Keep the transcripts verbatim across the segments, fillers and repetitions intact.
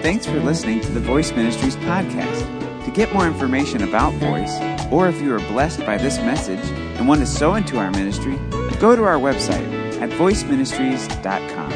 Thanks for listening to the Voice Ministries podcast. To get more information about Voice, or if you are blessed by this message and want to sow into our ministry, go to our website at voice ministries dot com.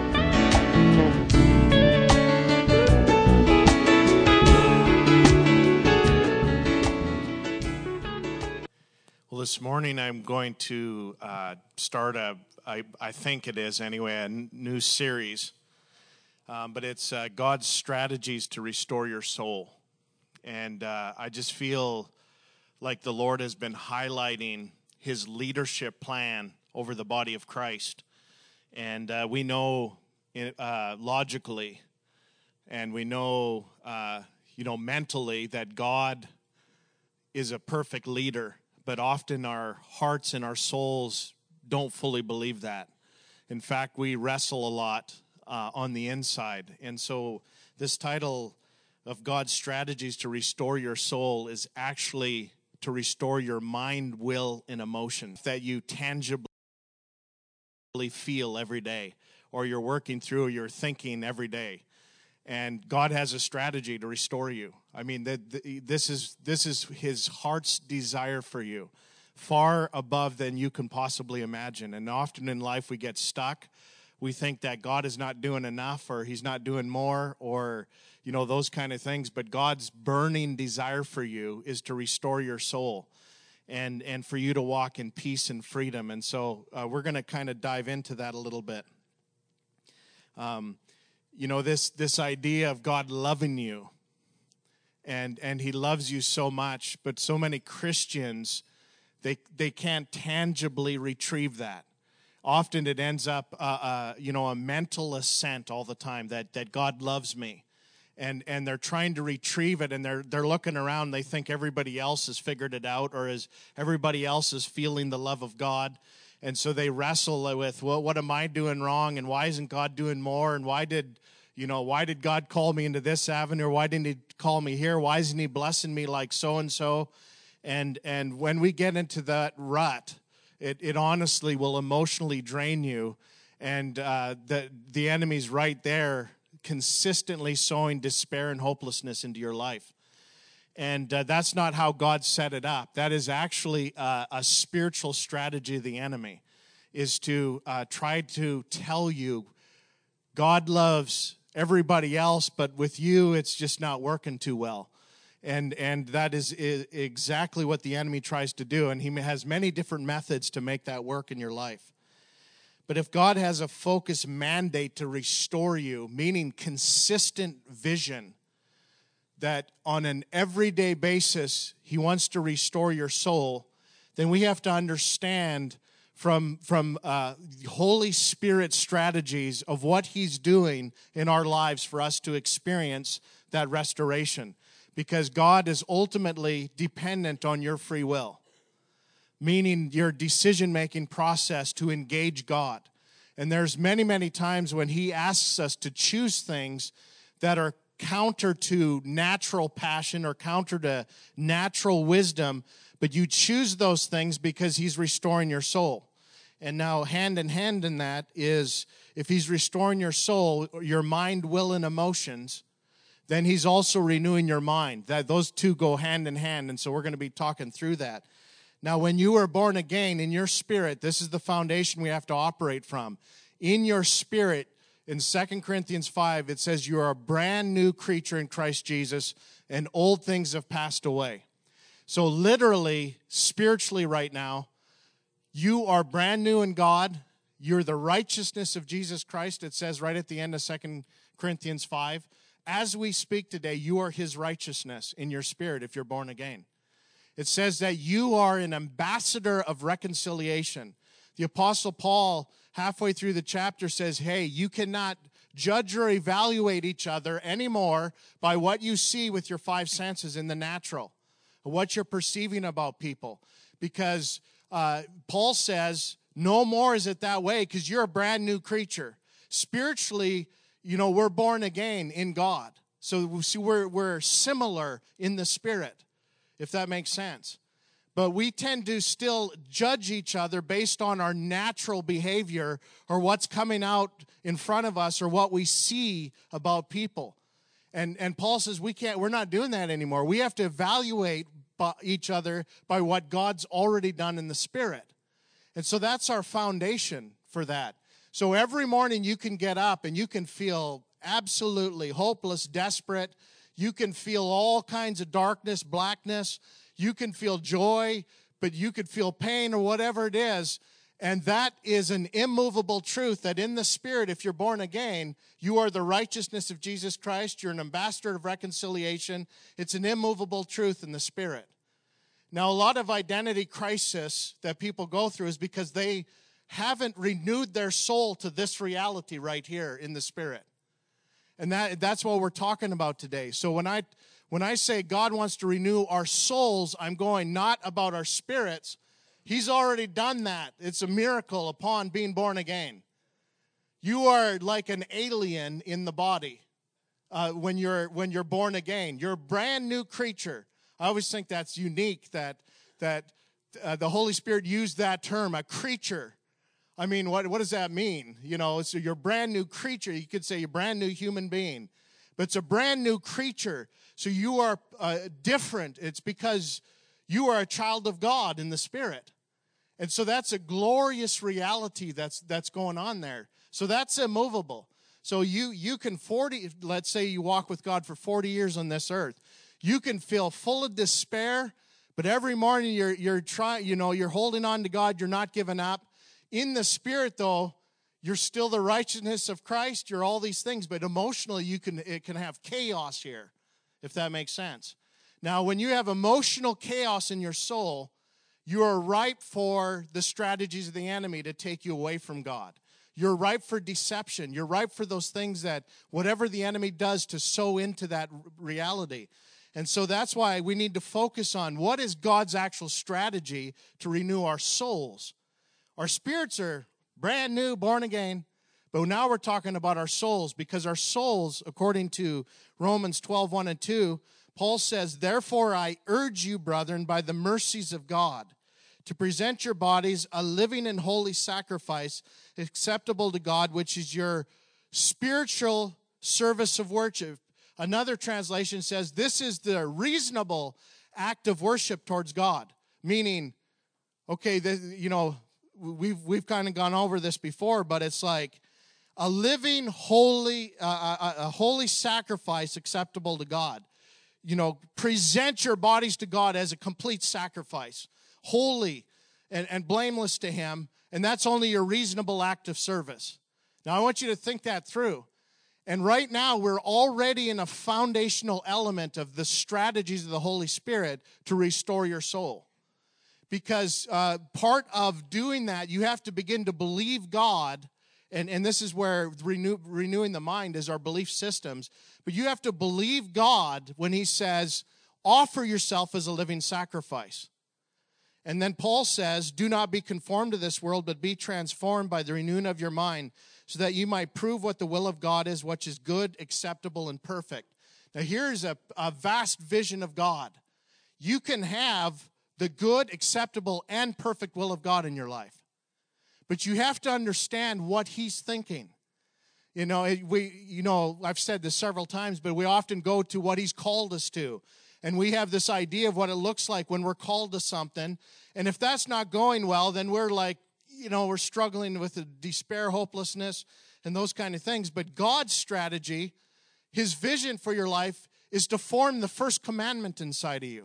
Well, this morning I'm going to uh, start a, I, I think it is anyway, a n- new series. Um, but it's uh, God's strategies to restore your soul. And uh, I just feel like the Lord has been highlighting his leadership plan over the body of Christ. And uh, we know uh, logically, and we know, uh, you know, mentally that God is a perfect leader. But often our hearts and our souls don't fully believe that. In fact, we wrestle a lot uh, on the inside. And so this title of God's strategies to restore your soul is actually to restore your mind, will, and emotion that you tangibly feel every day, or you're working through, or you're thinking every day. And God has a strategy to restore you. I mean, that this is this is his heart's desire for you, far above than you can possibly imagine. And often in life we get stuck. We think that God is not doing enough, or he's not doing more, or, you know, those kind of things. But God's burning desire for you is to restore your soul and, and for you to walk in peace and freedom. And so uh, we're going to kind of dive into that a little bit. Um, you know, this this idea of God loving you, and and he loves you so much, but so many Christians, they they can't tangibly retrieve that. Often it ends up, uh, uh, you know, a mental assent all the time that, that God loves me, and and they're trying to retrieve it, and they're they're looking around. They think everybody else has figured it out, or is everybody else is feeling the love of God, and so they wrestle with, well, what am I doing wrong, and why isn't God doing more, and why did you know why did God call me into this avenue, or why didn't He call me here? Why isn't He blessing me like so and so? And and when we get into that rut, It, it honestly will emotionally drain you, and uh, the the enemy's right there, consistently sowing despair and hopelessness into your life. And uh, that's not how God set it up. That is actually uh, a spiritual strategy of the enemy, is to uh, try to tell you God loves everybody else, but with you it's just not working too well. And and that is, is exactly what the enemy tries to do. And he has many different methods to make that work in your life. But if God has a focused mandate to restore you, meaning consistent vision, that on an everyday basis he wants to restore your soul, then we have to understand from, from uh, Holy Spirit strategies of what he's doing in our lives for us to experience that restoration. Because God is ultimately dependent on your free will, meaning your decision-making process to engage God. And there's many, many times when he asks us to choose things that are counter to natural passion or counter to natural wisdom, but you choose those things because he's restoring your soul. And now hand in hand in that is, if he's restoring your soul, your mind, will, and emotions, then he's also renewing your mind. That those two go hand in hand, and so we're going to be talking through that. Now, when you are born again in your spirit, this is the foundation we have to operate from. In your spirit, in Second Corinthians five, it says you are a brand new creature in Christ Jesus, and old things have passed away. So literally, spiritually right now, you are brand new in God. You're the righteousness of Jesus Christ. It says right at the end of Second Corinthians five. As we speak today, you are his righteousness in your spirit if you're born again. It says that you are an ambassador of reconciliation. The Apostle Paul, halfway through the chapter, says, hey, you cannot judge or evaluate each other anymore by what you see with your five senses in the natural, or what you're perceiving about people. Because uh, Paul says, no more is it that way, because you're a brand new creature. Spiritually, you know, we're born again in God. So see, we're, we're similar in the Spirit, if that makes sense. But we tend to still judge each other based on our natural behavior or what's coming out in front of us or what we see about people. And and Paul says we can't, we're not doing that anymore. We have to evaluate each other by what God's already done in the Spirit. And so that's our foundation for that. So every morning you can get up and you can feel absolutely hopeless, desperate. You can feel all kinds of darkness, blackness. You can feel joy, but you could feel pain or whatever it is. And that is an immovable truth that in the Spirit, if you're born again, you are the righteousness of Jesus Christ. You're an ambassador of reconciliation. It's an immovable truth in the Spirit. Now, a lot of identity crisis that people go through is because they haven't renewed their soul to this reality right here in the Spirit. And that that's what we're talking about today. So when I when I say God wants to renew our souls, I'm going not about our spirits. He's already done that. It's a miracle upon being born again. You are like an alien in the body uh, when you're when you're born again. You're a brand new creature. I always think that's unique that that uh, the Holy Spirit used that term, a creature. I mean, what what does that mean? You know, so you're a brand new creature. You could say you're a brand new human being, but it's a brand new creature. So you are uh, different. It's because you are a child of God in the Spirit. And so that's a glorious reality that's that's going on there. So that's immovable. So you you can forty, let's say you walk with God for forty years on this earth. You can feel full of despair, but every morning you're you're trying, you know, you're holding on to God, you're not giving up. In the Spirit, though, you're still the righteousness of Christ, you're all these things, but emotionally you can it can have chaos here, if that makes sense. Now, when you have emotional chaos in your soul, you are ripe for the strategies of the enemy to take you away from God. You're ripe for deception. You're ripe for those things that whatever the enemy does to sow into that reality. And so that's why we need to focus on what is God's actual strategy to renew our souls. Our spirits are brand new, born again, but now we're talking about our souls because our souls, according to Romans twelve, one and two, Paul says, "Therefore I urge you, brethren, by the mercies of God, to present your bodies a living and holy sacrifice acceptable to God, which is your spiritual service of worship." Another translation says, this is the reasonable act of worship towards God. Meaning, okay, the, you know, we've we've kind of gone over this before, but it's like a living, holy, uh, a, a holy sacrifice acceptable to God. You know, present your bodies to God as a complete sacrifice, holy and, and blameless to Him, and that's only your reasonable act of service. Now, I want you to think that through. And right now, we're already in a foundational element of the strategies of the Holy Spirit to restore your soul. Because uh, part of doing that, you have to begin to believe God, and, and this is where renew, renewing the mind is our belief systems. But you have to believe God when He says, offer yourself as a living sacrifice. And then Paul says, do not be conformed to this world, but be transformed by the renewing of your mind, so that you might prove what the will of God is, which is good, acceptable, and perfect. Now here's a, a vast vision of God. You can have the good, acceptable, and perfect will of God in your life. But you have to understand what He's thinking. You know, it, we, you know, I've said this several times, but we often go to what He's called us to. And we have this idea of what it looks like when we're called to something. And if that's not going well, then we're like, you know, we're struggling with the despair, hopelessness, and those kind of things. But God's strategy, His vision for your life, is to form the first commandment inside of you.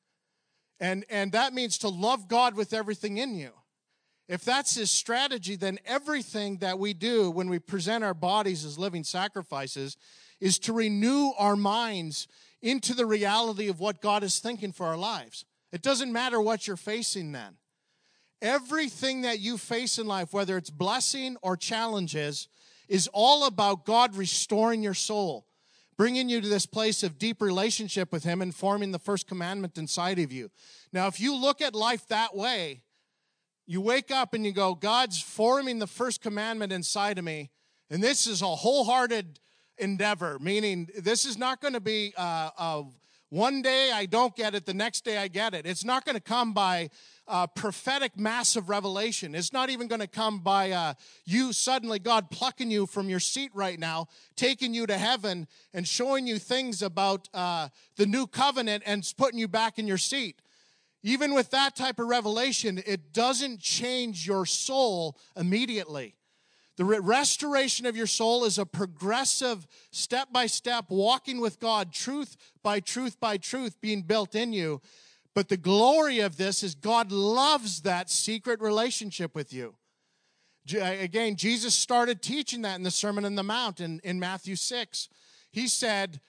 And, and that means to love God with everything in you. If that's His strategy, then everything that we do when we present our bodies as living sacrifices is to renew our minds into the reality of what God is thinking for our lives. It doesn't matter what you're facing then. Everything that you face in life, whether it's blessing or challenges, is all about God restoring your soul, bringing you to this place of deep relationship with Him and forming the first commandment inside of you. Now, if you look at life that way, you wake up and you go, God's forming the first commandment inside of me, and this is a wholehearted endeavor, meaning this is not going to be uh, uh, one day I don't get it, the next day I get it. It's not going to come by uh, prophetic massive revelation. It's not even going to come by uh, you suddenly, God plucking you from your seat right now, taking you to heaven and showing you things about uh, the new covenant and putting you back in your seat. Even with that type of revelation, it doesn't change your soul immediately. The re- restoration of your soul is a progressive, step-by-step walking with God, truth by truth by truth being built in you. But the glory of this is God loves that secret relationship with you. Again, Jesus started teaching that in the Sermon on the Mount in, in Matthew six. He said,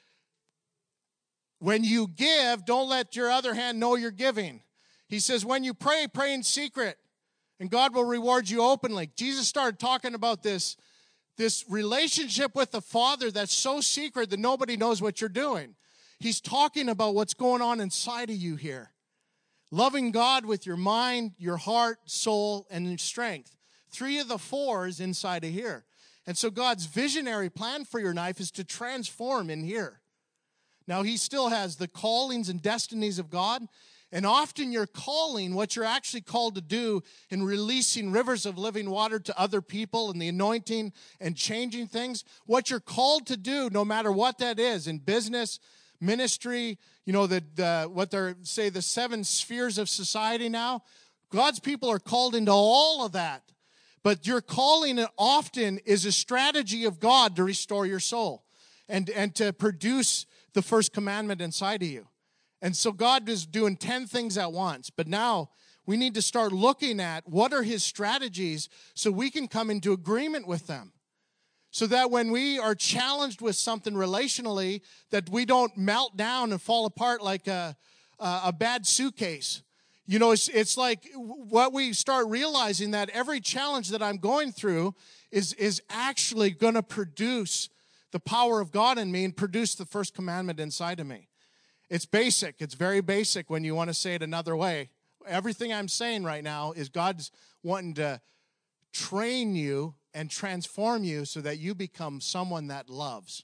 when you give, don't let your other hand know you're giving. He says, when you pray, pray in secret, and God will reward you openly. Jesus started talking about this, this relationship with the Father that's so secret that nobody knows what you're doing. He's talking about what's going on inside of you here. Loving God with your mind, your heart, soul, and your strength. Three of the four is inside of here. And so God's visionary plan for your life is to transform in here. Now, he still has the callings and destinies of God. And often your calling, what you're actually called to do in releasing rivers of living water to other people and the anointing and changing things, what you're called to do, no matter what that is, in business, ministry, you know, the, the what they're, say, the seven spheres of society now, God's people are called into all of that. But your calling often is a strategy of God to restore your soul and, and to produce the first commandment inside of you. And so God is doing ten things at once. But now we need to start looking at what are his strategies so we can come into agreement with them. So that when we are challenged with something relationally, that we don't melt down and fall apart like a, a, a bad suitcase. You know, it's, it's like what we start realizing that every challenge that I'm going through is, is actually going to produce the power of God in me and produce the first commandment inside of me. It's basic. It's very basic when you want to say it another way. Everything I'm saying right now is God's wanting to train you and transform you so that you become someone that loves.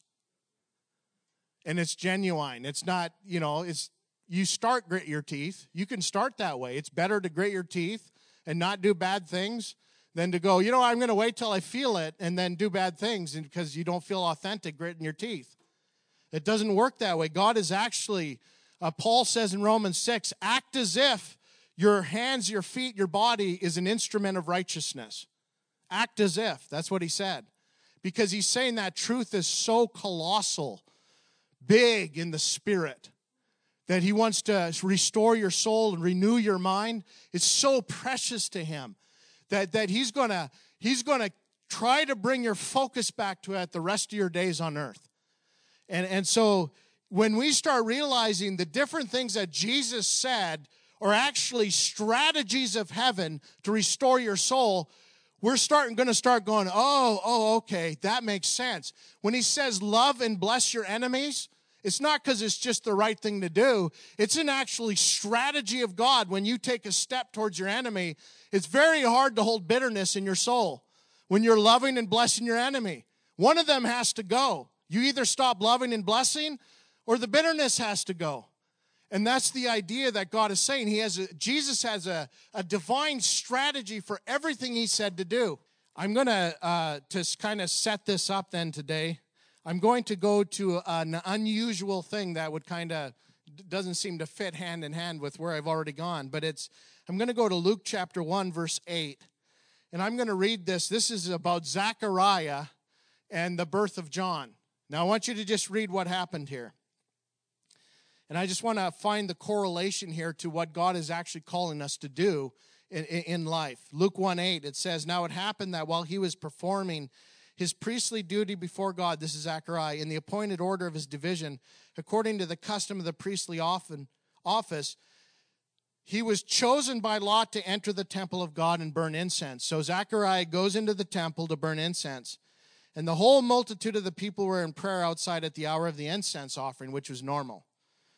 And it's genuine. It's not, you know, it's you start grit your teeth. You can start that way. It's better to grit your teeth and not do bad things than to go, you know, I'm going to wait till I feel it and then do bad things because you don't feel authentic gritting your teeth. It doesn't work that way. God is actually, uh, Paul says in Romans six, act as if your hands, your feet, your body is an instrument of righteousness. Act as if. That's what he said. Because he's saying that truth is so colossal, big in the spirit, that he wants to restore your soul and renew your mind. It's so precious to him that, that he's going to he's gonna try to bring your focus back to it the rest of your days on earth. And, and so when we start realizing the different things that Jesus said are actually strategies of heaven to restore your soul, we're starting going to start going, oh, oh, okay, that makes sense. When he says love and bless your enemies, it's not because it's just the right thing to do. It's an actually strategy of God. When you take a step towards your enemy, it's very hard to hold bitterness in your soul when you're loving and blessing your enemy. One of them has to go. You either stop loving and blessing or the bitterness has to go. And that's the idea that God is saying. He has a, Jesus has a, a divine strategy for everything he said to do. I'm going to uh, to kind of set this up then today. I'm going to go to an unusual thing that would kind of doesn't seem to fit hand in hand with where I've already gone. But it's I'm going to go to Luke chapter one, verse eight. And I'm going to read this. This is about Zechariah and the birth of John. Now, I want you to just read what happened here. And I just want to find the correlation here to what God is actually calling us to do in, in life. Luke one eight, it says, now it happened that while he was performing his priestly duty before God, this is Zechariah, in the appointed order of his division, according to the custom of the priestly office, he was chosen by lot to enter the temple of God and burn incense. So Zechariah goes into the temple to burn incense. And the whole multitude of the people were in prayer outside at the hour of the incense offering, which was normal.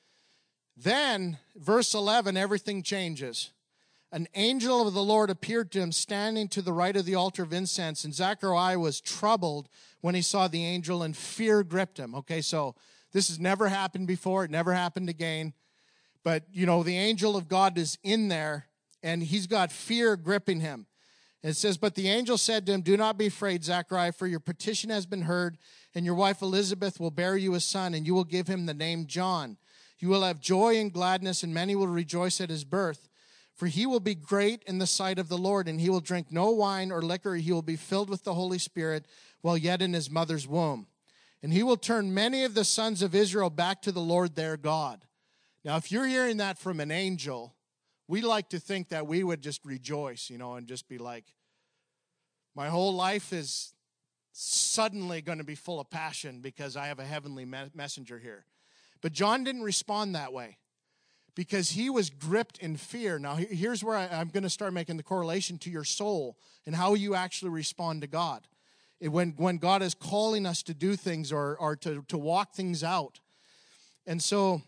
Then, verse eleven, everything changes. An angel of the Lord appeared to him standing to the right of the altar of incense, and Zechariah was troubled when he saw the angel, and fear gripped him. Okay, so this has never happened before. It never happened again. But, you know, the angel of God is in there, and he's got fear gripping him. And it says, but the angel said to him, do not be afraid, Zechariah, for your petition has been heard, and your wife Elizabeth will bear you a son, and you will give him the name John. You will have joy and gladness, and many will rejoice at his birth. For he will be great in the sight of the Lord, and he will drink no wine or liquor. He will be filled with the Holy Spirit while yet in his mother's womb. And he will turn many of the sons of Israel back to the Lord their God. Now, if you're hearing that from an angel, we like to think that we would just rejoice, you know, and just be like, my whole life is suddenly going to be full of passion because I have a heavenly me- messenger here. But John didn't respond that way, because he was gripped in fear. Now, here's where I, I'm going to start making the correlation to your soul and how you actually respond to God. It, when, when God is calling us to do things or, or to, to walk things out. And so,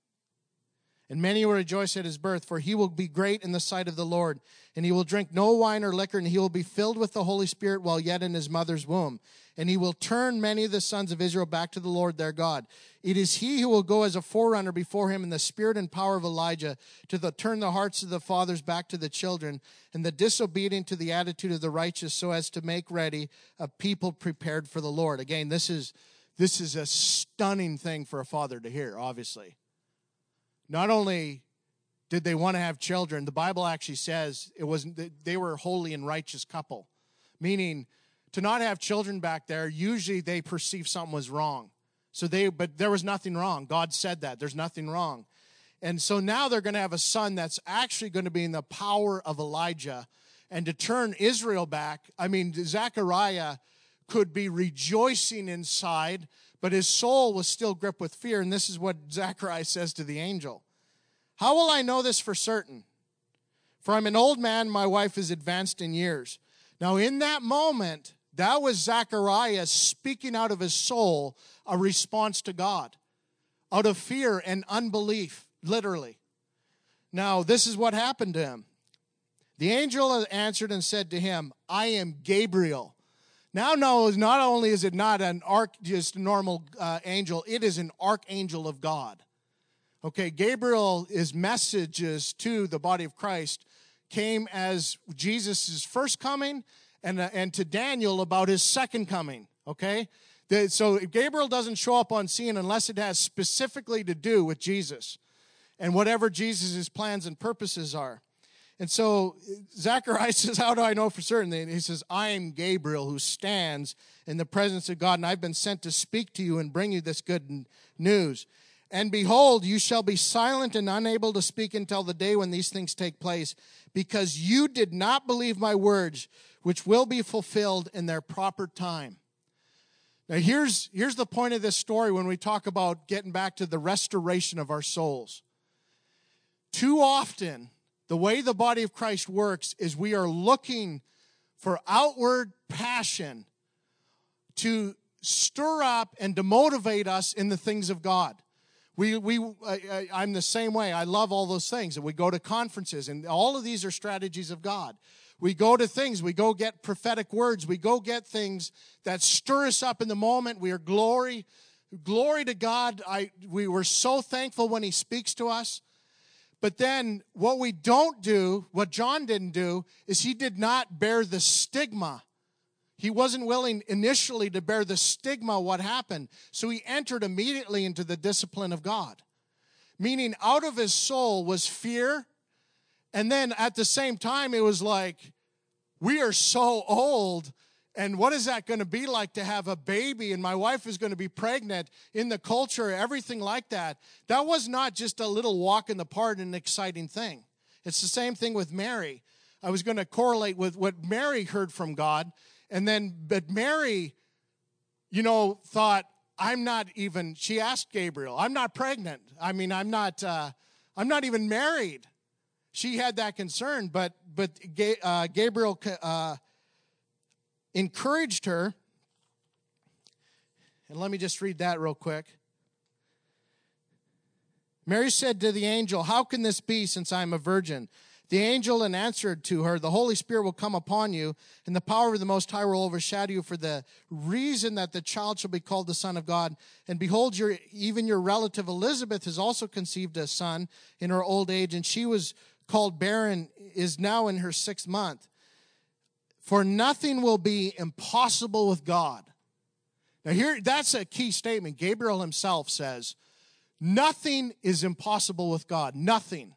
and many will rejoice at his birth, for he will be great in the sight of the Lord. And he will drink no wine or liquor, and he will be filled with the Holy Spirit while yet in his mother's womb. And he will turn many of the sons of Israel back to the Lord their God. It is he who will go as a forerunner before him in the spirit and power of Elijah to the, turn the hearts of the fathers back to the children and the disobedient to the attitude of the righteous, so as to make ready a people prepared for the Lord. Again, this is, this is a stunning thing for a father to hear, obviously. Not only did they want to have children, the Bible actually says it was they were a holy and righteous couple, meaning to not have children back there, usually they perceive something was wrong. So they, but there was nothing wrong. God said that. There's nothing wrong. And so now they're going to have a son that's actually going to be in the power of Elijah. And to turn Israel back, I mean, Zechariah could be rejoicing inside, but his soul was still gripped with fear. And this is what Zechariah says to the angel. How will I know this for certain? For I'm an old man, my wife is advanced in years. Now in that moment, that was Zechariah speaking out of his soul a response to God, out of fear and unbelief, literally. Now, this is what happened to him. The angel answered and said to him, I am Gabriel. Now, no, not only is it not an arch, just a normal uh, angel, it is an archangel of God. Okay, Gabriel's messages to the body of Christ came as Jesus' first coming, and, uh, and to Daniel about his second coming, okay? The, so Gabriel doesn't show up on scene unless it has specifically to do with Jesus and whatever Jesus' plans and purposes are. And so Zechariah says, how do I know for certain? And he says, I am Gabriel who stands in the presence of God, and I've been sent to speak to you and bring you this good news. And behold, you shall be silent and unable to speak until the day when these things take place, because you did not believe my words, which will be fulfilled in their proper time. Now, here's, here's the point of this story when we talk about getting back to the restoration of our souls. Too often, the way the body of Christ works is we are looking for outward passion to stir up and to motivate us in the things of God. We, we, I, I'm the same way. I love all those things. And we go to conferences, and all of these are strategies of God. We go to things. We go get prophetic words. We go get things that stir us up in the moment. We are glory, glory to God. I, we were so thankful when he speaks to us. But then what we don't do, what John didn't do, is he did not bear the stigma. He wasn't willing initially to bear the stigma of what happened. So he entered immediately into the discipline of God. Meaning out of his soul was fear. And then at the same time, it was like, we are so old. And what is that going to be like to have a baby? And my wife is going to be pregnant in the culture, everything like that. That was not just a little walk in the park and an exciting thing. It's the same thing with Mary. I was going to correlate with what Mary heard from God. And then, but Mary, you know, thought, I'm not even, she asked Gabriel, I'm not pregnant. I mean, I'm not, uh, I'm not even married. She had that concern, but, but uh, Gabriel uh, encouraged her. And let me just read that real quick. Mary said to the angel, how can this be since I am a virgin? The angel and answered to her, the Holy Spirit will come upon you, and the power of the Most High will overshadow you for the reason that the child shall be called the Son of God. And behold, your, even your relative Elizabeth has also conceived a son in her old age, and she was called barren is now in her sixth month. For nothing will be impossible with God. Now here, that's a key statement. Gabriel himself says, nothing is impossible with God. Nothing.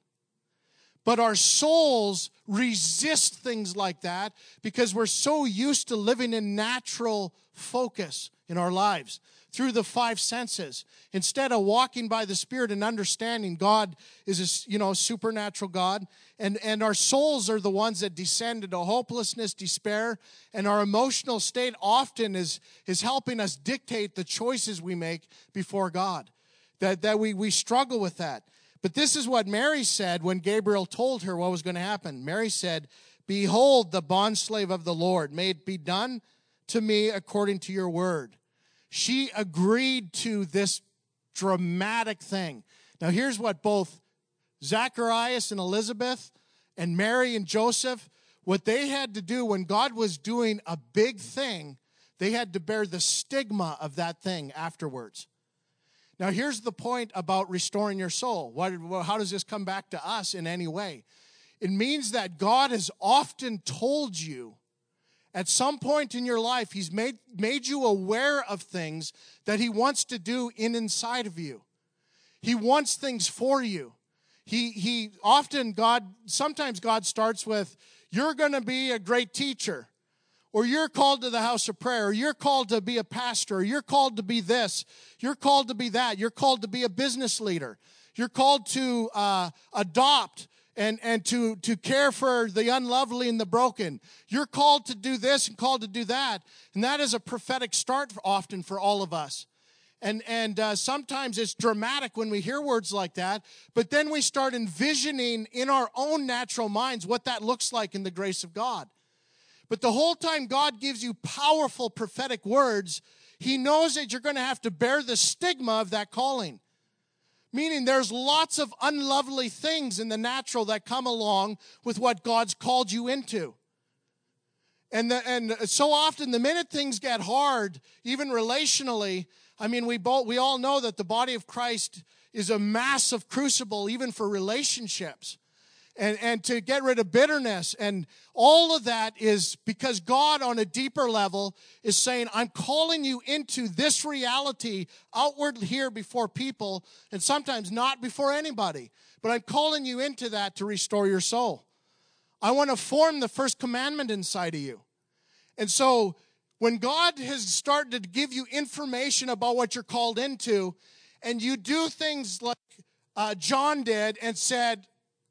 But our souls resist things like that because we're so used to living in natural focus in our lives through the five senses. Instead of walking by the Spirit and understanding God is a, you know, supernatural God. And, and our souls are the ones that descend into hopelessness, despair, and our emotional state often is, is helping us dictate the choices we make before God. That, that we, we struggle with that. But this is what Mary said when Gabriel told her what was going to happen. Mary said, behold, the bondslave of the Lord, may it be done to me according to your word. She agreed to this dramatic thing. Now here's what both Zacharias and Elizabeth and Mary and Joseph, what they had to do when God was doing a big thing, they had to bear the stigma of that thing afterwards. Now, here's the point about restoring your soul. What, how does this come back to us in any way? It means that God has often told you at some point in your life, he's made, made you aware of things that he wants to do in inside of you. He wants things for you. He, he often, God, sometimes God starts with, you're going to be a great teacher. Or you're called to the house of prayer, or you're called to be a pastor, or you're called to be this, you're called to be that, you're called to be a business leader, you're called to uh, adopt and, and to, to care for the unlovely and the broken. You're called to do this and called to do that. And that is a prophetic start often for all of us. And, and uh, sometimes it's dramatic when we hear words like that, but then we start envisioning in our own natural minds what that looks like in the grace of God. But the whole time God gives you powerful prophetic words, he knows that you're going to have to bear the stigma of that calling. Meaning there's lots of unlovely things in the natural that come along with what God's called you into. And, the, and so often the minute things get hard, even relationally, I mean, we both, we all know that the body of Christ is a massive crucible even for relationships. And, and to get rid of bitterness. And all of that is because God on a deeper level is saying, I'm calling you into this reality outward here before people, and sometimes not before anybody. But I'm calling you into that to restore your soul. I want to form the first commandment inside of you. And so when God has started to give you information about what you're called into, and you do things like uh, John did and said,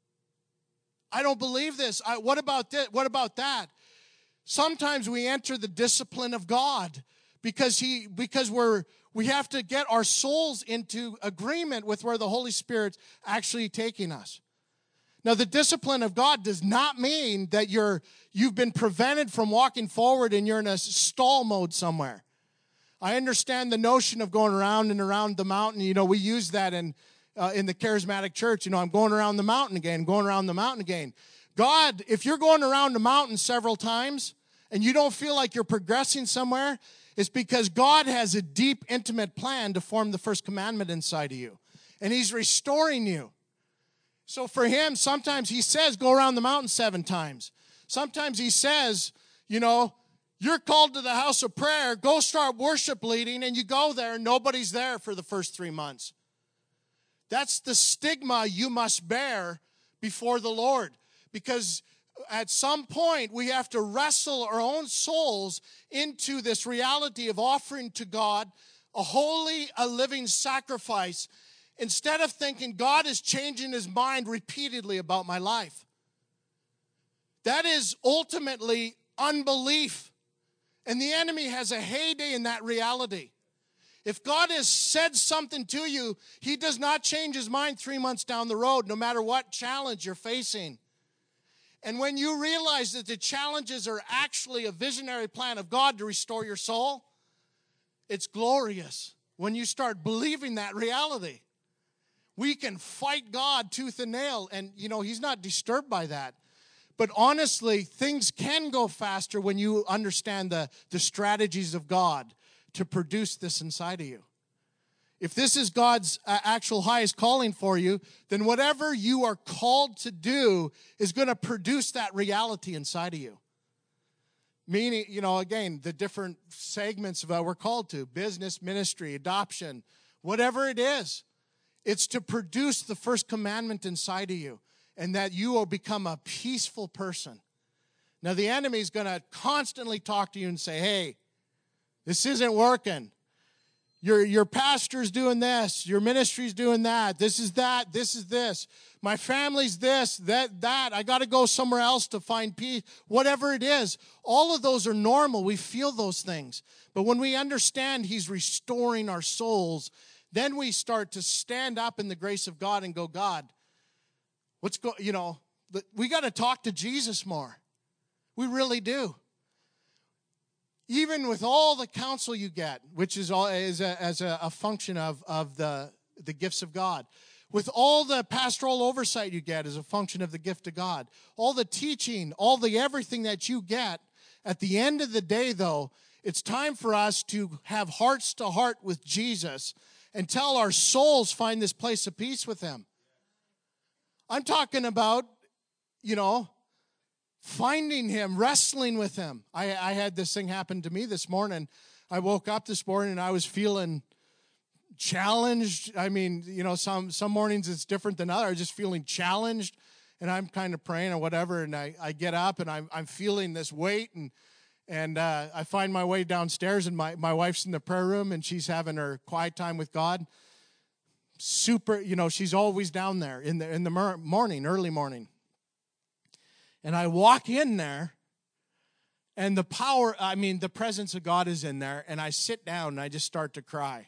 I don't believe this. I, what about this? What about that? Sometimes we enter the discipline of God because he because we're we have to get our souls into agreement with where the Holy Spirit's actually taking us. Now, the discipline of God does not mean that you're you've been prevented from walking forward and you're in a stall mode somewhere. I understand the notion of going around and around the mountain. You know, we use that in Uh, in the charismatic church. You know, I'm going around the mountain again, going around the mountain again. God, if you're going around the mountain several times and you don't feel like you're progressing somewhere, it's because God has a deep, intimate plan to form the first commandment inside of you. And he's restoring you. So for him, sometimes he says, go around the mountain seven times. Sometimes he says, you know, you're called to the house of prayer, go start worship leading, and you go there and nobody's there for the first three months. That's the stigma you must bear before the Lord. Because at some point, we have to wrestle our own souls into this reality of offering to God a holy, a living sacrifice, instead of thinking God is changing his mind repeatedly about my life. That is ultimately unbelief. And the enemy has a heyday in that reality. If God has said something to you, he does not change his mind three months down the road, no matter what challenge you're facing. And when you realize that the challenges are actually a visionary plan of God to restore your soul, it's glorious when you start believing that reality. We can fight God tooth and nail, and, you know, he's not disturbed by that. But honestly, things can go faster when you understand the, the strategies of God to produce this inside of you. if this is God's uh, actual highest calling for you, then whatever you are called to do is going to produce that reality inside of you. Meaning, you know, again, the different segments of what we're called to, business, ministry, adoption, whatever it is, it's to produce the first commandment inside of you, and that you will become a peaceful person. Now, the enemy is going to constantly talk to you and say, hey, this isn't working. Your, your pastor's doing this. Your ministry's doing that. This is that. This is this. My family's this, that, that. I got to go somewhere else to find peace. Whatever it is, all of those are normal. We feel those things. But when we understand he's restoring our souls, then we start to stand up in the grace of God and go, God, what's go? You know, we got to talk to Jesus more. We really do. Even with all the counsel you get, which is all is a, as a, a function of, of the, the gifts of God, with all the pastoral oversight you get as a function of the gift of God, all the teaching, all the everything that you get, at the end of the day, though, it's time for us to have hearts to heart with Jesus until our souls find this place of peace with him. I'm talking about, you know, finding him, wrestling with him. I, I had this thing happen to me this morning. I woke up this morning and I was feeling challenged. I mean, you know, some some mornings it's different than others. I was just feeling challenged, and I'm kind of praying or whatever, and I, I get up and I'm I'm feeling this weight, and and uh, I find my way downstairs, and my, my wife's in the prayer room, and she's having her quiet time with God. Super, you know, she's always down there in the in the morning, early morning. And I walk in there, and the power, I mean, the presence of God is in there, and I sit down, and I just start to cry.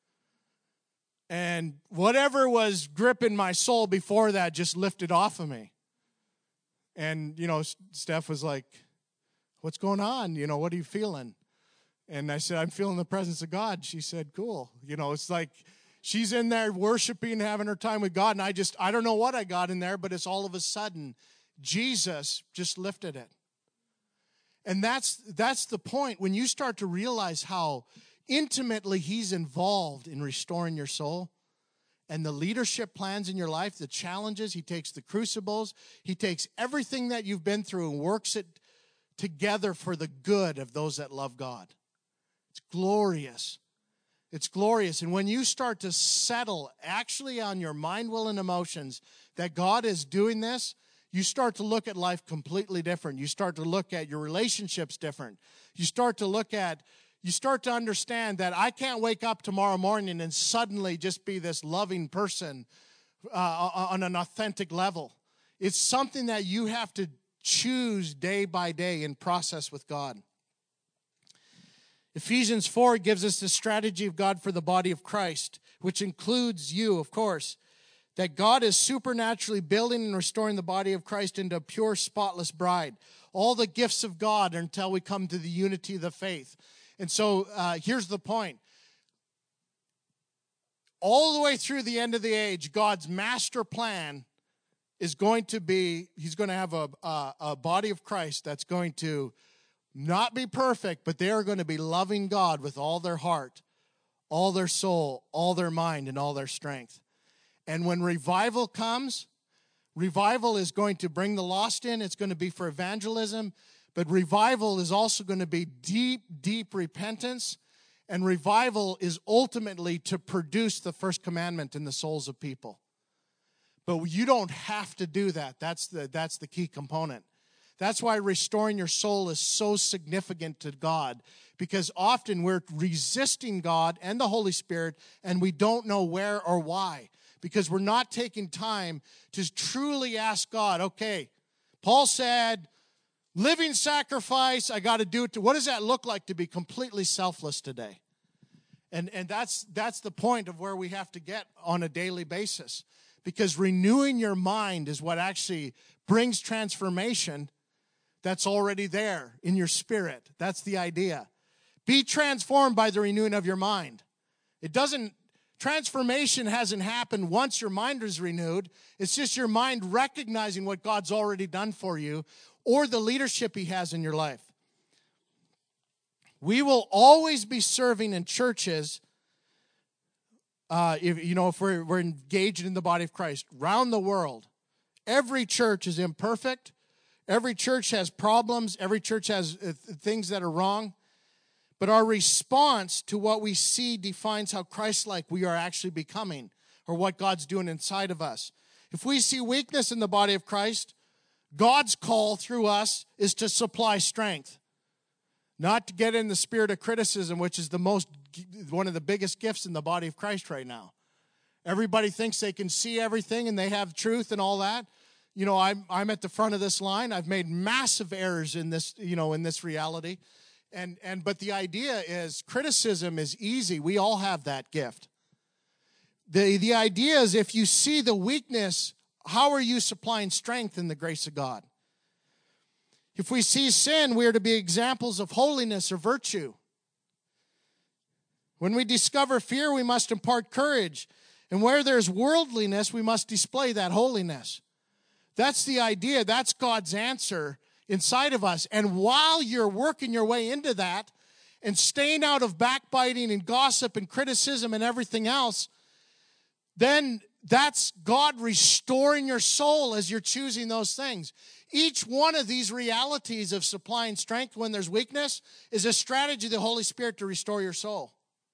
And whatever was gripping my soul before that just lifted off of me. And, you know, Steph was like, what's going on? You know, what are you feeling? And I said, I'm feeling the presence of God. She said, cool. You know, it's like she's in there worshiping, having her time with God, and I just, I don't know what I got in there, but it's all of a sudden, Jesus just lifted it. And that's that's the point. When you start to realize how intimately he's involved in restoring your soul and the leadership plans in your life, the challenges, he takes the crucibles, he takes everything that you've been through and works it together for the good of those that love God. It's glorious. It's glorious. And when you start to settle actually on your mind, will, and emotions that God is doing this, you start to look at life completely different. You start to look at your relationships different. You start to look at, you start to understand that I can't wake up tomorrow morning and suddenly just be this loving person uh, on an authentic level. It's something that you have to choose day by day and process with God. Ephesians four gives us the strategy of God for the body of Christ, which includes you, of course. That God is supernaturally building and restoring the body of Christ into a pure, spotless bride. All the gifts of God until we come to the unity of the faith. And so uh, here's the point. All the way through the end of the age, God's master plan is going to be, he's going to have a, a, a body of Christ that's going to not be perfect, but they are going to be loving God with all their heart, all their soul, all their mind, and all their strength. And when revival comes, revival is going to bring the lost in. It's going to be for evangelism. But revival is also going to be deep, deep repentance. And revival is ultimately to produce the first commandment in the souls of people. But you don't have to do that. That's the, that's the key component. That's why restoring your soul is so significant to God. Because often we're resisting God and the Holy Spirit, and we don't know where or why. Because we're not taking time to truly ask God, okay, Paul said, living sacrifice, I got to do it. To, what does that look like to be completely selfless today? And, and that's, that's the point of where we have to get on a daily basis. Because renewing your mind is what actually brings transformation that's already there in your spirit. That's the idea. Be transformed by the renewing of your mind. It doesn't, transformation hasn't happened once your mind is renewed. It's just your mind recognizing what God's already done for you or the leadership he has in your life. We will always be serving in churches uh, if you know, if we're, we're engaged in the body of Christ, around the world, every church is imperfect. Every church has problems. Every church has uh, things that are wrong. But our response to what we see defines how Christ-like we are actually becoming, or what God's doing inside of us. If we see weakness in the body of Christ, God's call through us is to supply strength. Not to get in the spirit of criticism, which is the most, one of the biggest gifts in the body of Christ right now. Everybody thinks they can see everything and they have truth and all that. You know, I'm I'm at the front of this line. I've made massive errors in this, you know, in this reality. And and but the idea is criticism is easy. We all have that gift. The the idea is if you see the weakness, how are you supplying strength in the grace of God? If we see sin, we are to be examples of holiness or virtue. When we discover fear, we must impart courage. And where there's worldliness, we must display that holiness. That's the idea. That's God's answer inside of us. And while you're working your way into that and staying out of backbiting and gossip and criticism and everything else, then that's God restoring your soul as you're choosing those things. Each one of these realities of supplying strength when there's weakness is a strategy of the Holy Spirit to restore your soul.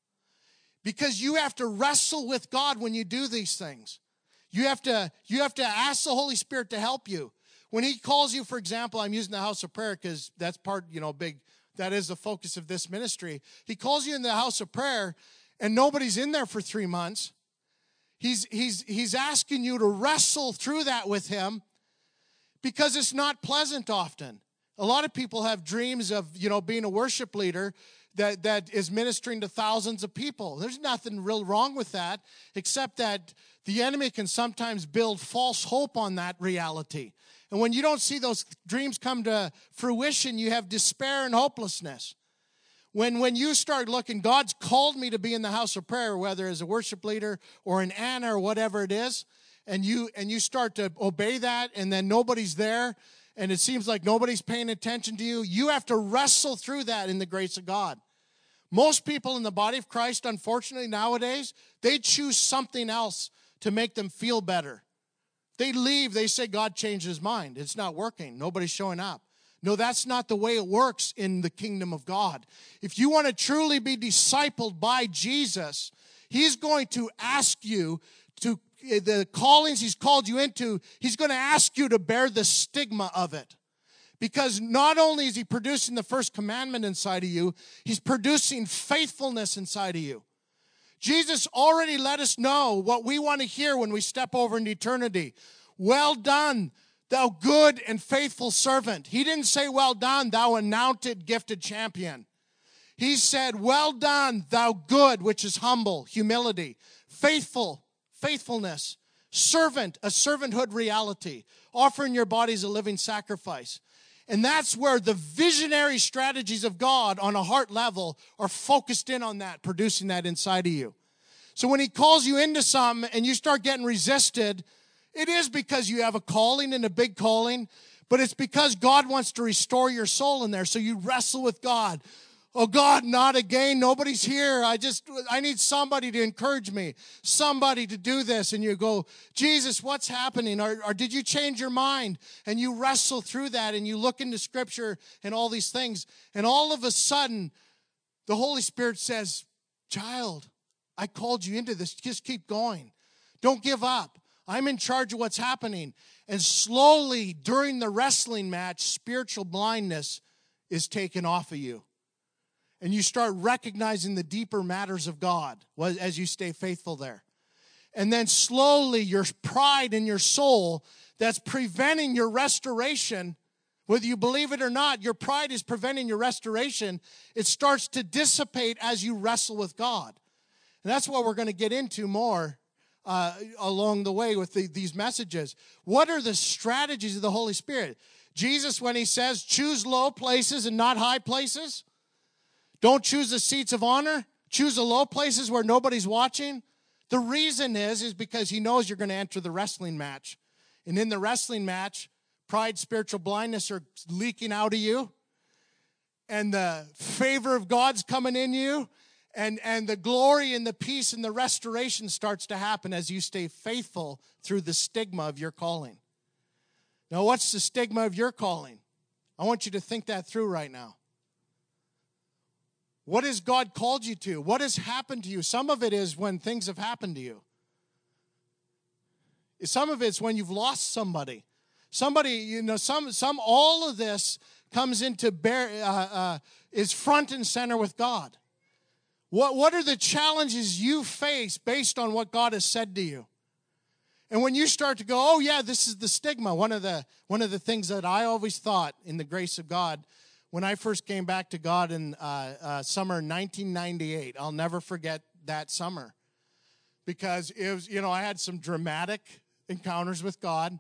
Because you have to wrestle with God when you do these things. You have to, you have to ask the Holy Spirit to help you. When he calls you, for example, I'm using the house of prayer because that's part, you know, big, that is the focus of this ministry. He calls you in the house of prayer and nobody's in there for three months. He's, he's, he's asking you to wrestle through that with him because it's not pleasant often. A lot of people have dreams of, you know, being a worship leader that, that is ministering to thousands of people. There's nothing real wrong with that, except that the enemy can sometimes build false hope on that reality. And when you don't see those dreams come to fruition, you have despair and hopelessness. When, when you start looking, God's called me to be in the house of prayer, whether as a worship leader or an Anna or whatever it is, and you and you start to obey that, and then nobody's there, and it seems like nobody's paying attention to you, you have to wrestle through that in the grace of God. Most people in the body of Christ, unfortunately, nowadays, they choose something else to make them feel better. They leave, they say God changed his mind. It's not working. Nobody's showing up. No, that's not the way it works in the kingdom of God. If you want to truly be discipled by Jesus, he's going to ask you to, the callings he's called you into, he's going to ask you to bear the stigma of it. Because not only is he producing the first commandment inside of you, he's producing faithfulness inside of you. Jesus already let us know what we want to hear when we step over into eternity. Well done, thou good and faithful servant. He didn't say, well done, thou anointed, gifted champion. He said, well done, thou good, which is humble, humility, faithful, faithfulness, servant, a servanthood reality, offering your body as a living sacrifice. And that's where the visionary strategies of God on a heart level are focused in on that, producing that inside of you. So when he calls you into something and you start getting resisted, it is because you have a calling and a big calling, but it's because God wants to restore your soul in there. So you wrestle with God. Oh God, not again. Nobody's here. I just, I need somebody to encourage me, somebody to do this. And you go, Jesus, what's happening? Or, or did you change your mind? And you wrestle through that and you look into scripture and all these things. And all of a sudden, the Holy Spirit says, child, I called you into this. Just keep going. Don't give up. I'm in charge of what's happening. And slowly, during the wrestling match, spiritual blindness is taken off of you. And you start recognizing the deeper matters of God as you stay faithful there. And then slowly, your pride in your soul that's preventing your restoration, whether you believe it or not, your pride is preventing your restoration. It starts to dissipate as you wrestle with God. And that's what we're going to get into more uh, along the way with the, these messages. What are the strategies of the Holy Spirit? Jesus, when he says, choose low places and not high places, don't choose the seats of honor. Choose the low places where nobody's watching. The reason is, is because he knows you're going to enter the wrestling match. And in the wrestling match, pride, spiritual blindness are leaking out of you. And the favor of God's coming in you. And, and the glory and the peace and the restoration starts to happen as you stay faithful through the stigma of your calling. Now, what's the stigma of your calling? I want you to think that through right now. What has God called you to? What has happened to you? Some of it is when things have happened to you. Some of it's when you've lost somebody. Somebody, you know, some, some, all of this comes into bear, uh, uh, is front and center with God. What, what are the challenges you face based on what God has said to you? And when you start to go, oh yeah, this is the stigma. One of the, one of the things that I always thought in the grace of God, when I first came back to God in uh, uh, summer nineteen ninety-eight, I'll never forget that summer. Because it was, you know, I had some dramatic encounters with God.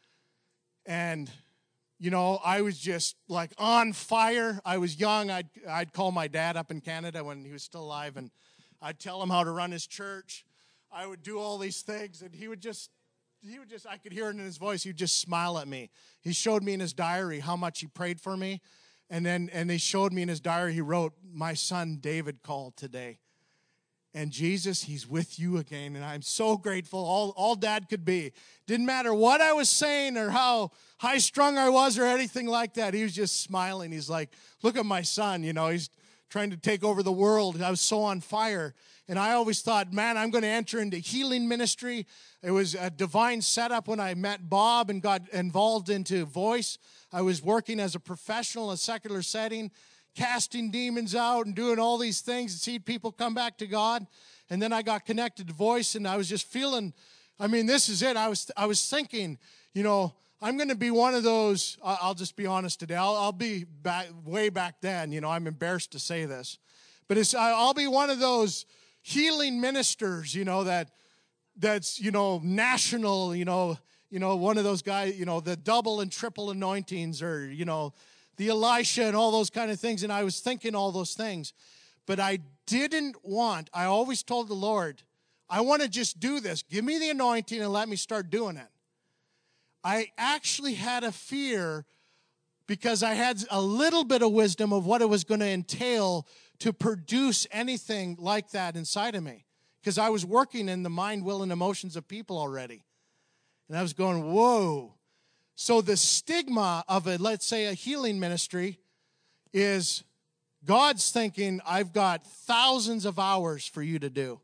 And, you know, I was just like on fire. I was young. I'd, I'd call my dad up in Canada when he was still alive, and I'd tell him how to run his church. I would do all these things, and he would just, he would just, I could hear it in his voice. He would just smile at me. He showed me in his diary how much he prayed for me. And then, and he showed me in his diary, he wrote, my son David called today. And Jesus, he's with you again. And I'm so grateful, all, all Dad could be. Didn't matter what I was saying or how high-strung I was or anything like that. He was just smiling. He's like, look at my son, you know, he's trying to take over the world. I was so on fire. And I always thought, man, I'm going to enter into healing ministry. It was a divine setup when I met Bob and got involved into voice. I was working as a professional in a secular setting, casting demons out and doing all these things and see people come back to God. And then I got connected to voice, and I was just feeling, I mean, this is it. I was I was thinking, you know, I'm going to be one of those, I'll just be honest today. I'll, I'll be back, way back then, you know, I'm embarrassed to say this. But it's, I'll be one of those healing ministers, you know, that that's, you know, national, you know, you know, one of those guys, you know, the double and triple anointings, or, you know, the Elisha and all those kind of things. And I was thinking all those things. But I didn't want, I always told the Lord, I want to just do this. Give me the anointing and let me start doing it. I actually had a fear because I had a little bit of wisdom of what it was going to entail to produce anything like that inside of me. Because I was working in the mind, will, and emotions of people already. And I was going, whoa. So the stigma of a, let's say, a healing ministry is God's thinking, I've got thousands of hours for you to do.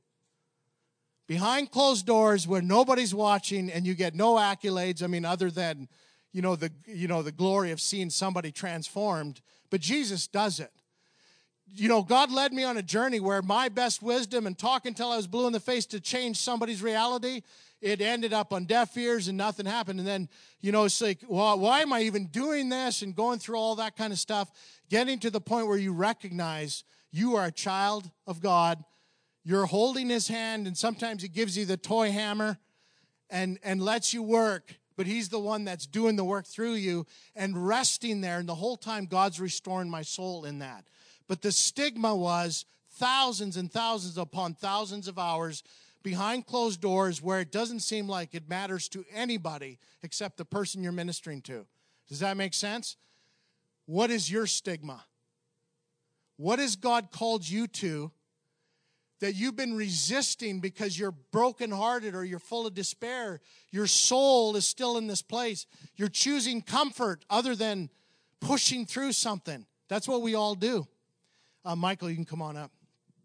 Behind closed doors where nobody's watching and you get no accolades, I mean, other than, you know, the, you know, the glory of seeing somebody transformed. But Jesus does it. You know, God led me on a journey where my best wisdom and talking till I was blue in the face to change somebody's reality, it ended up on deaf ears and nothing happened. And then, you know, it's like, well, why am I even doing this? And going through all that kind of stuff, getting to the point where you recognize you are a child of God. You're holding his hand, and sometimes he gives you the toy hammer and, and lets you work. But he's the one that's doing the work through you and resting there. And the whole time, God's restoring my soul in that. But the stigma was thousands and thousands upon thousands of hours behind closed doors where it doesn't seem like it matters to anybody except the person you're ministering to. Does that make sense? What is your stigma? What has God called you to that you've been resisting because you're brokenhearted or you're full of despair? Your soul is still in this place. You're choosing comfort other than pushing through something. That's what we all do. Uh, Michael, you can come on up.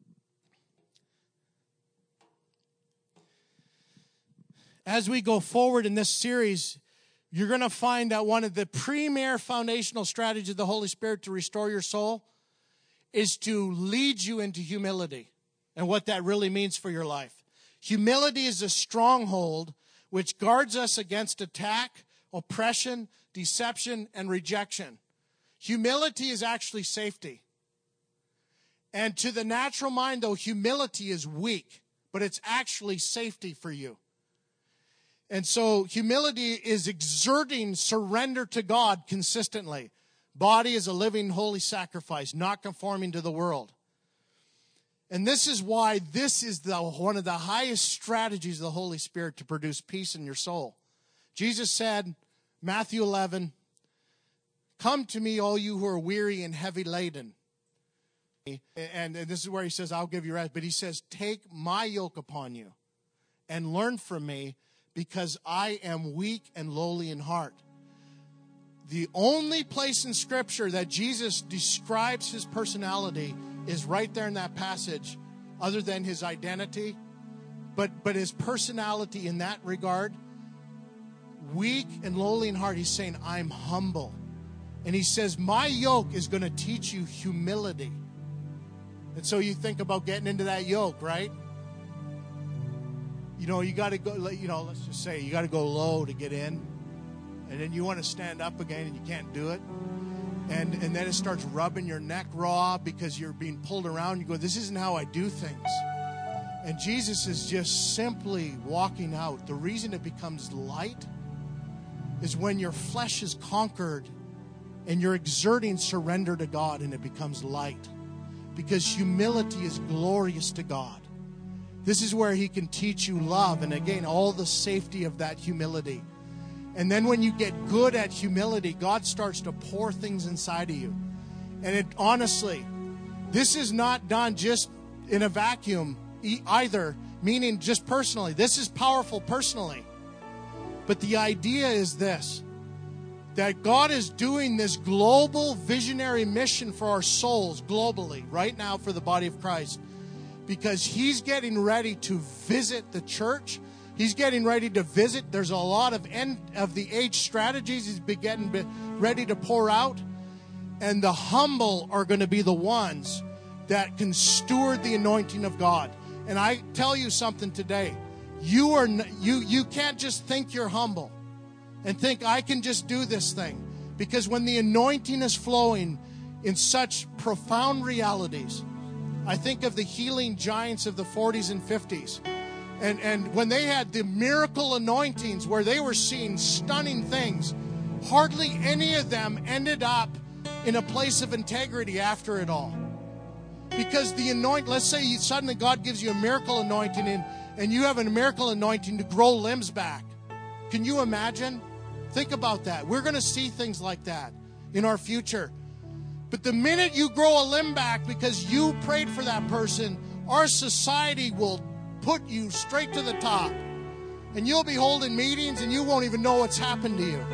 As we go forward in this series, you're going to find that one of the premier foundational strategies of the Holy Spirit to restore your soul is to lead you into humility and what that really means for your life. Humility is a stronghold which guards us against attack, oppression, deception, and rejection. Humility is actually safety. And to the natural mind, though, humility is weak, but it's actually safety for you. And so humility is exerting surrender to God consistently. Body is a living, holy sacrifice, not conforming to the world. And this is why this is the, one of the highest strategies of the Holy Spirit to produce peace in your soul. Jesus said, Matthew eleven, "Come to me, all you who are weary and heavy laden, And, and this is where he says, I'll give you rest. But he says, take my yoke upon you and learn from me, because I am weak and lowly in heart. The only place in Scripture that Jesus describes his personality is right there in that passage, other than his identity. But, but his personality in that regard, weak and lowly in heart, he's saying, I'm humble. And he says, my yoke is going to teach you humility. And so you think about getting into that yoke, right? You know, you got to go, you know, let's just say you got to go low to get in. And then you want to stand up again and you can't do it. And and then it starts rubbing your neck raw because you're being pulled around. You go, this isn't how I do things. And Jesus is just simply walking out. The reason it becomes light is when your flesh is conquered and you're exerting surrender to God, and it becomes light. Because humility is glorious to God. This is where he can teach you love, and again, all the safety of that humility. And then when you get good at humility, God starts to pour things inside of you. And it honestly, this is not done just in a vacuum either, meaning just personally. This is powerful personally. But the idea is this, that God is doing this global visionary mission for our souls globally right now for the body of Christ, because he's getting ready to visit the church. He's getting ready to visit. There's a lot of end of the age strategies he's getting ready to pour out. And the humble are going to be the ones that can steward the anointing of God. And I tell you something today. You are you you can't just think you're humble and think I can just do this thing. Because when the anointing is flowing in such profound realities, I think of the healing giants of the forties and fifties. And, and when they had the miracle anointings where they were seeing stunning things, hardly any of them ended up in a place of integrity after it all. Because the anointing, let's say you, suddenly God gives you a miracle anointing and, and you have a miracle anointing to grow limbs back. Can you imagine? Think about that. We're going to see things like that in our future. But the minute you grow a limb back because you prayed for that person, our society will put you straight to the top. And you'll be holding meetings and you won't even know what's happened to you.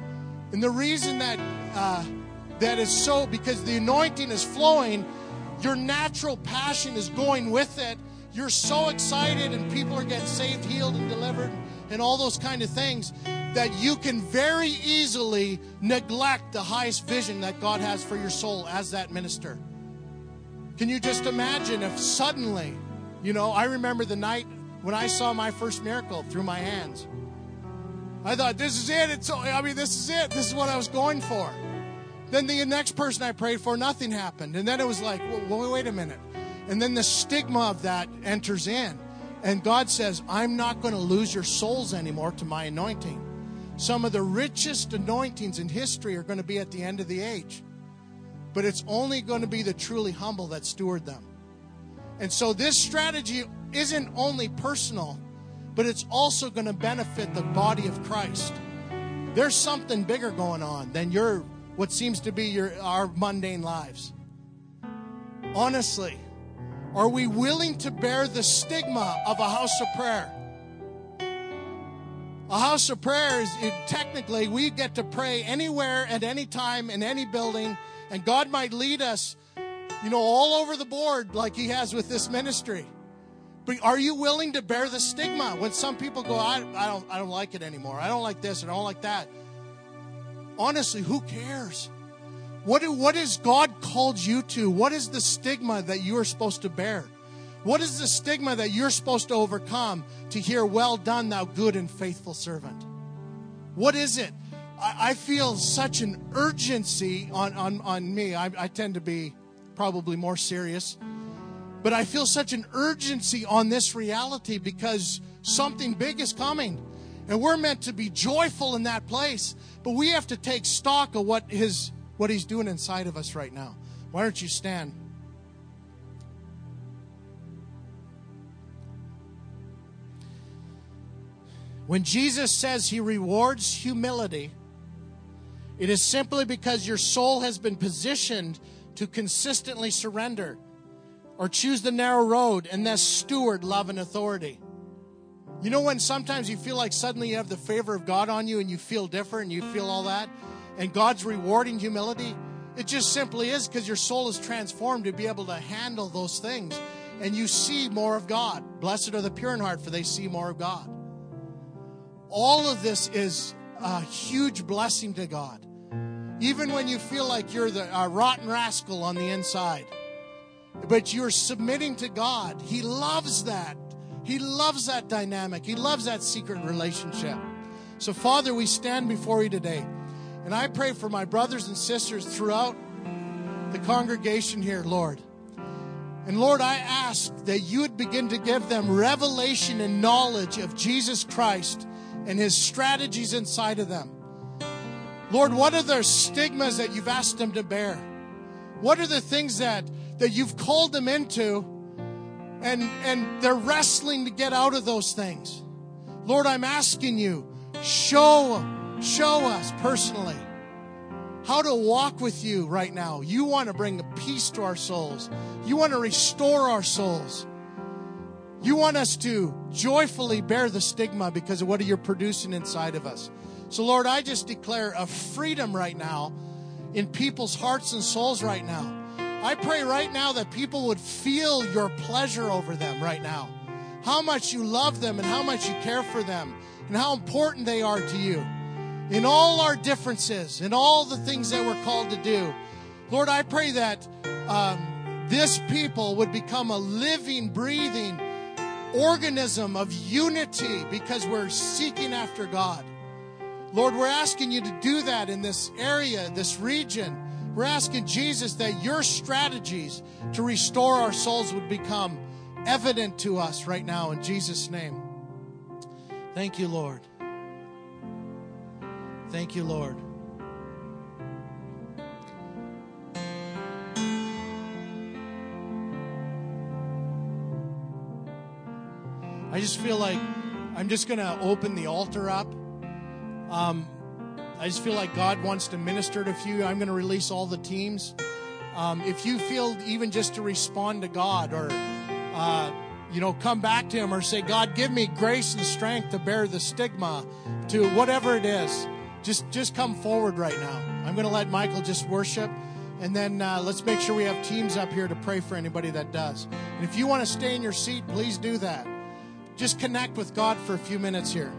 And the reason that uh, that is so, because the anointing is flowing, your natural passion is going with it. You're so excited and people are getting saved, healed, and delivered and all those kind of things that you can very easily neglect the highest vision that God has for your soul as that minister. Can you just imagine if suddenly, you know, I remember the night when I saw my first miracle through my hands. I thought, this is it. It's, I mean, this is it. This is what I was going for. Then the next person I prayed for, nothing happened. And then it was like, well, wait a minute. And then the stigma of that enters in. And God says, I'm not going to lose your souls anymore to my anointing. Some of the richest anointings in history are going to be at the end of the age. But it's only going to be the truly humble that steward them. And so this strategy isn't only personal, but it's also going to benefit the body of Christ. There's something bigger going on than your what seems to be your our mundane lives. Honestly, are we willing to bear the stigma of a house of prayer? A house of prayer is it, technically we get to pray anywhere at any time in any building, and God might lead us, you know, all over the board like he has with this ministry. But are you willing to bear the stigma when some people go, I, I don't I don't like it anymore. I don't like this and I don't like that. Honestly, who cares? What, do, what has God called you to? What is the stigma that you are supposed to bear? What is the stigma that you're supposed to overcome to hear, well done, thou good and faithful servant? What is it? I, I feel such an urgency on, on, on me. I, I tend to be probably more serious. But I feel such an urgency on this reality because something big is coming. And we're meant to be joyful in that place. But we have to take stock of what his what he's doing inside of us right now. Why don't you stand? When Jesus says he rewards humility, it is simply because your soul has been positioned to consistently surrender or choose the narrow road and thus steward love and authority. You know when sometimes you feel like suddenly you have the favor of God on you and you feel different and you feel all that, and God's rewarding humility? It just simply is because your soul is transformed to be able to handle those things, and you see more of God. Blessed are the pure in heart, for they see more of God. All of this is a huge blessing to God. Even when you feel like you're the uh, rotten rascal on the inside, but you're submitting to God. He loves that. He loves that dynamic. He loves that secret relationship. So, Father, we stand before you today, and I pray for my brothers and sisters throughout the congregation here, Lord. And Lord, I ask that you would begin to give them revelation and knowledge of Jesus Christ and his strategies inside of them. Lord, what are the stigmas that you've asked them to bear? What are the things that, that you've called them into, and, and they're wrestling to get out of those things? Lord, I'm asking you, show, show us personally how to walk with you right now. You want to bring peace to our souls. You want to restore our souls. You want us to joyfully bear the stigma because of what you're producing inside of us. So, Lord, I just declare a freedom right now in people's hearts and souls right now. I pray right now that people would feel your pleasure over them right now. How much you love them and how much you care for them and how important they are to you. In all our differences, in all the things that we're called to do. Lord, I pray that um, this people would become a living, breathing organism of unity because we're seeking after God. Lord, we're asking you to do that in this area, this region. We're asking, Jesus, that your strategies to restore our souls would become evident to us right now in Jesus' name. Thank you, Lord. Thank you, Lord. I just feel like I'm just going to open the altar up. Um, I just feel like God wants to minister to a few. I'm going to release all the teams. Um, if you feel even just to respond to God or, uh, you know, come back to him or say, God, give me grace and strength to bear the stigma, to whatever it is, just, just come forward right now. I'm going to let Michael just worship, and then uh, let's make sure we have teams up here to pray for anybody that does. And if you want to stay in your seat, please do that. Just connect with God for a few minutes here.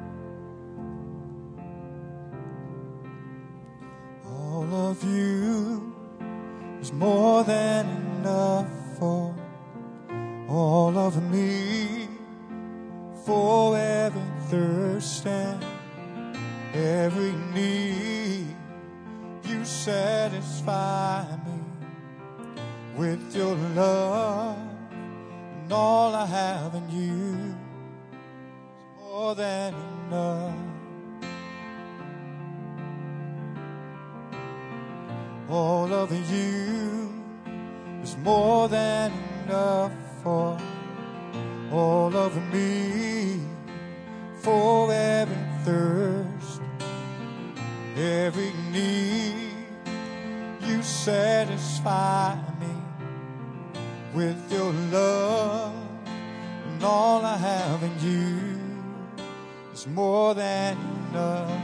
All of you is more than enough for all of me, forever thirsting every need. You satisfy me with your love, and all I have in you is more than enough. All of you is more than enough for all of me, forever thirst every need. You satisfy me with your love, and all I have in you is more than enough.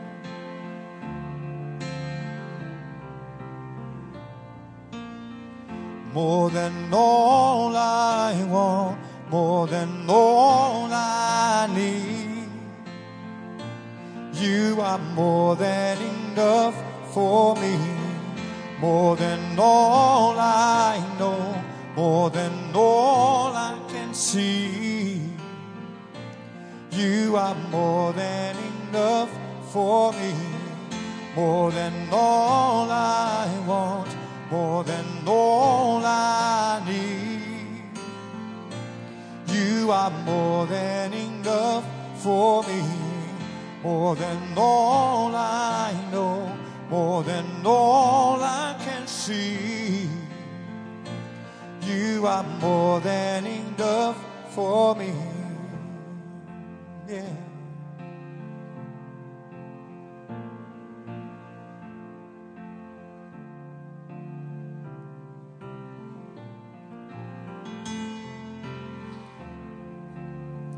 More than all I want, more than all I need. You are more than enough for me. More than all I know, more than all I can see. You are more than enough for me. More than all I want, more than all I need. You are more than enough for me. More than all I know, more than all I can see. You are more than enough for me. Yeah.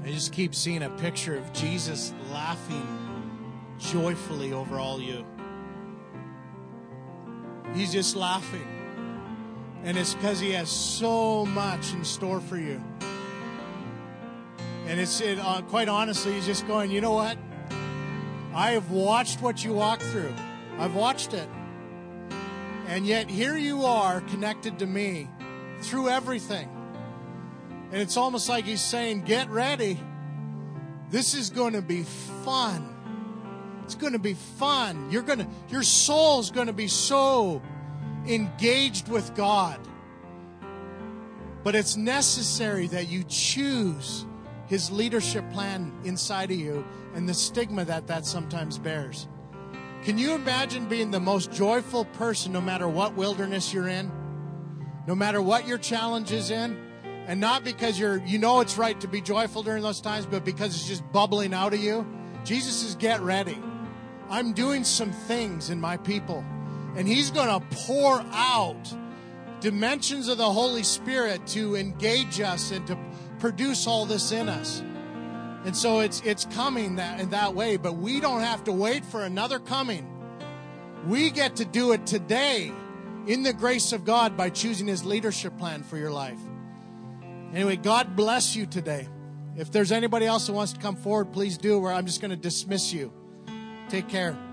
I just keep seeing a picture of Jesus laughing joyfully over all you. He's just laughing. And it's because he has so much in store for you. And it's it, uh, quite honestly, he's just going, you know what? I have watched what you walk through. I've watched it. And yet here you are connected to me through everything. And it's almost like he's saying, get ready. This is going to be fun. It's going to be fun. You're going to, your soul's going to be so engaged with God. But it's necessary that you choose his leadership plan inside of you and the stigma that that sometimes bears. Can you imagine being the most joyful person no matter what wilderness you're in? No matter what your challenge is in? And not because you're, you know it's right to be joyful during those times, but because it's just bubbling out of you? Jesus says, get ready. I'm doing some things in my people. And he's going to pour out dimensions of the Holy Spirit to engage us and to produce all this in us. And so it's it's coming that in that way, but we don't have to wait for another coming. We get to do it today in the grace of God by choosing his leadership plan for your life. Anyway, God bless you today. If there's anybody else who wants to come forward, please do, or I'm just going to dismiss you. Take care.